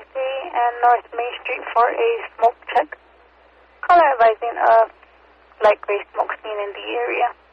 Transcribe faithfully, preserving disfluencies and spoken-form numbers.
University and North Main Street for a smoke check. Caller advising a light gray smoke seen in the area.